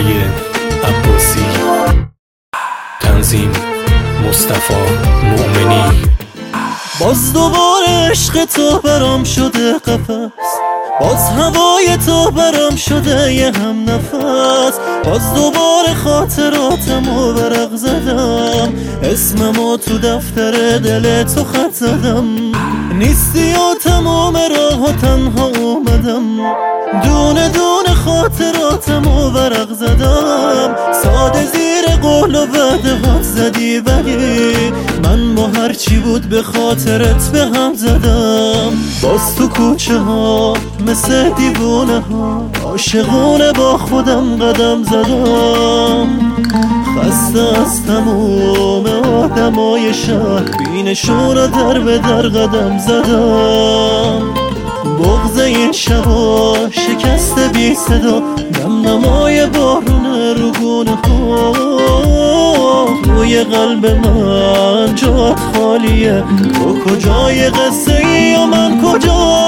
علی عباسی، تنظیم مصطفی مؤمنی. باز دوباره عشق تو برام شده قفس، باز هوای تو برام شده یه هم نفس. باز دوباره خاطراتمو ورق زدم، اسممو تو دفتر دل تو خط زدم. نیستی و تمام راه و تنها اومدم، دونه دونه خاطراتمو ورق زدم. ساده زیر قول و وعده هات زدی، ولی من با هرچی بود به خاطرت به هم زدم. باز تو کوچه ها مثل دیوونه ها عاشقونه با خودم قدم زدم. خسته از تموم آدمای شهر، بینشون رو در به در قدم زدم. بغض این شبا شکست بی صدا، دم نمای بارونه رو گونه ها. روی قلب من جات خالیه، تو کجای قصه ای و من کجا؟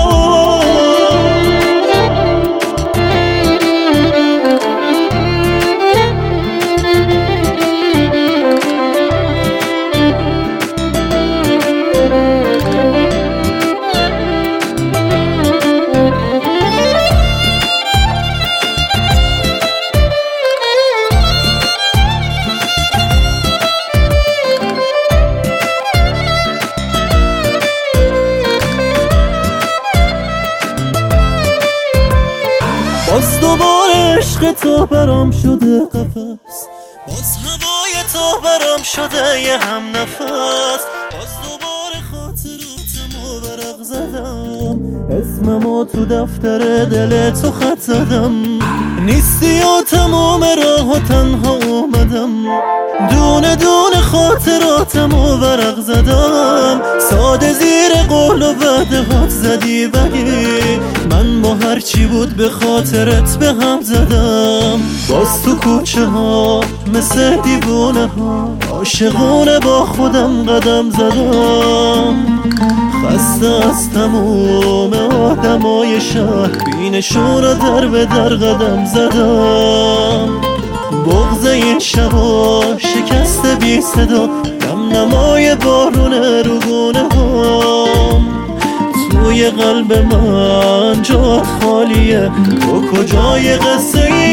باز دوباره عشق تو برام شده قفس، باز هوای تو برام شده یه هم نفس. باز دوباره خاطراتمو ورق زدم، اسممو تو دفتر دل تو خط زدم. نیستی و تمام راه و تنها اومدم، دونه دونه خاطراتمو ورق زدم. ساده زیر قول و وعده هات زدی، ولی من با هرچی بود به خاطرت به هم زدم. باز تو کوچه ها مثل دیوونه ها عاشقونه با خودم قدم زدم. خسته از تموم آدمای شهر، بینشون رو در به در قدم زدم. بغض این شبا شکست بی صدا، دم نمای بارونه رو گونه هام. توی قلب من جات خالیه، تو کجای قصه ای